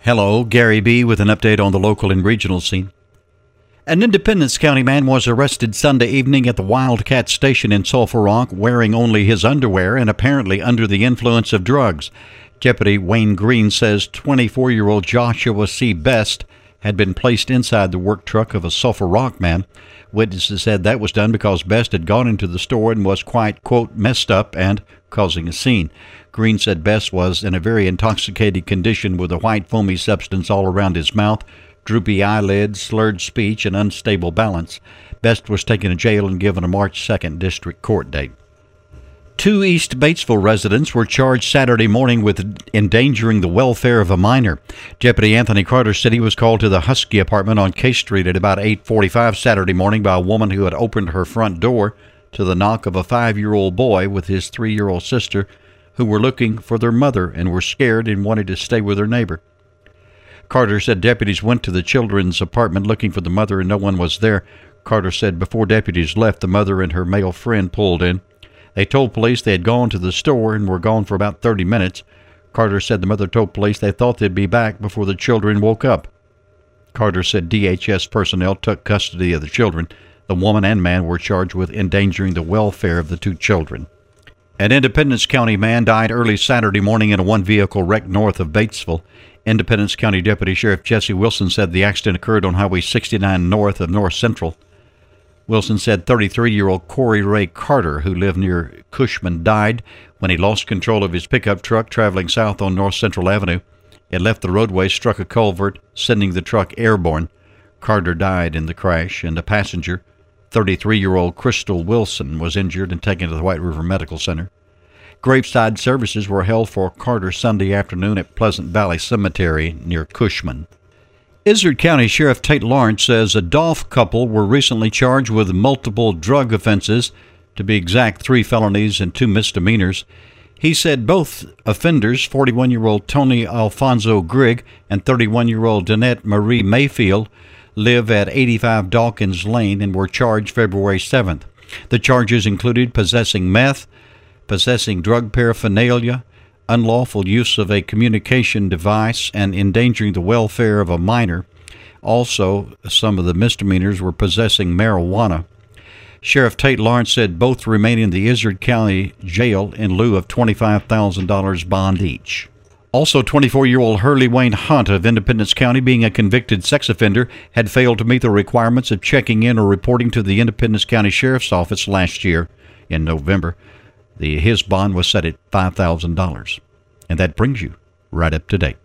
Hello, Gary B. with an update on the local and regional scene. An Independence County man was arrested Sunday evening at the Wildcat Station in Sulphur Rock wearing only his underwear and apparently under the influence of drugs. Deputy Wayne Green says 24-year-old Joshua C. Best had been placed inside the work truck of a Sulphur Rock man. Witnesses said that was done because Best had gone into the store and was quite, quote, messed up and causing a scene. Green said Best was in a very intoxicated condition with a white foamy substance all around his mouth, droopy eyelids, slurred speech, and unstable balance. Best was taken to jail and given a March 2nd district court date. 2 East Batesville residents were charged Saturday morning with endangering the welfare of a minor. Deputy Anthony Carter said he was called to the Husky apartment on K Street at about 8:45 Saturday morning by a woman who had opened her front door to the knock of a 5-year-old boy with his 3-year-old sister who were looking for their mother and were scared and wanted to stay with their neighbor. Carter said deputies went to the children's apartment looking for the mother and no one was there. Carter said before deputies left, the mother and her male friend pulled in. They told police they had gone to the store and were gone for about 30 minutes. Carter said the mother told police they thought they'd be back before the children woke up. Carter said DHS personnel took custody of the children. The woman and man were charged with endangering the welfare of the 2 children. An Independence County man died early Saturday morning in a one-vehicle wreck north of Batesville. Independence County Deputy Sheriff Jesse Wilson said the accident occurred on Highway 69 north of North Central. Wilson said 33-year-old Corey Ray Carter, who lived near Cushman, died when he lost control of his pickup truck traveling south on North Central Avenue. It left the roadway, struck a culvert, sending the truck airborne. Carter died in the crash, and the passenger, 33-year-old Crystal Wilson, was injured and taken to the White River Medical Center. Graveside services were held for Carter Sunday afternoon at Pleasant Valley Cemetery near Cushman. Izard County Sheriff Tate Lawrence says a Dolph couple were recently charged with multiple drug offenses, to be exact 3 felonies and 2 misdemeanors. He said both offenders, 41-year-old Tony Alfonso Grigg and 31-year-old Danette Marie Mayfield, live at 85 Dawkins Lane and were charged February 7th. The charges included possessing meth, possessing drug paraphernalia, unlawful use of a communication device, and endangering the welfare of a minor. Also, some of the misdemeanors were possessing marijuana. Sheriff Tate Lawrence said both remain in the Izard County Jail in lieu of $25,000 bond each. Also, 24-year-old Hurley Wayne Hunt of Independence County, being a convicted sex offender, had failed to meet the requirements of checking in or reporting to the Independence County Sheriff's Office last year in November. His bond was set at $5,000. And that brings you right up to date.